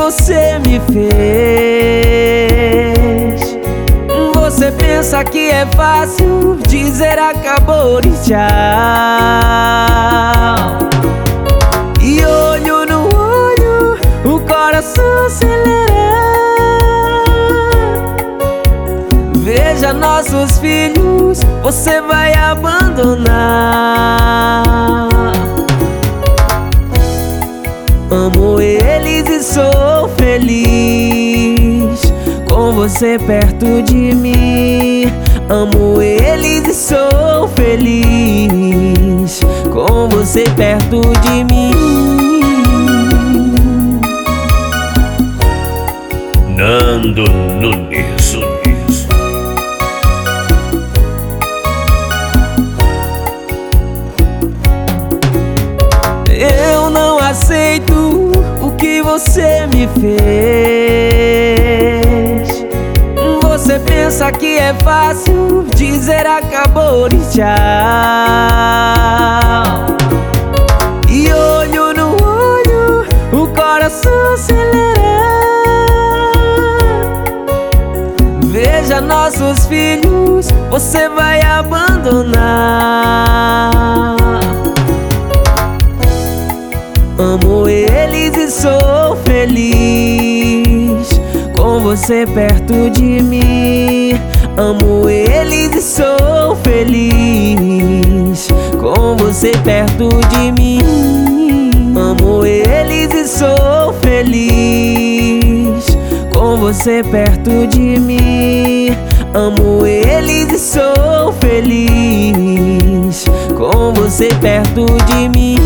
você me fez. Você pensa que é fácil dizer acabou e tchau, e olho no olho o coração acelera. Veja nossos filhos, você vai abandonar. Amo eles e sou feliz com você perto de mim. Amo eles e sou feliz com você perto de mim. Nando Nunes. Eu não aceito o que você me fez. Você pensa que é fácil dizer acabou e tchau, e olho no olho o coração acelera. Veja nossos filhos, você vai abandonar. Amo eles e sou feliz com você perto de mim. Amo eles e sou feliz com você perto de mim. Amo eles e sou feliz com você perto de mim. Amo eles e sou feliz com você perto de mim.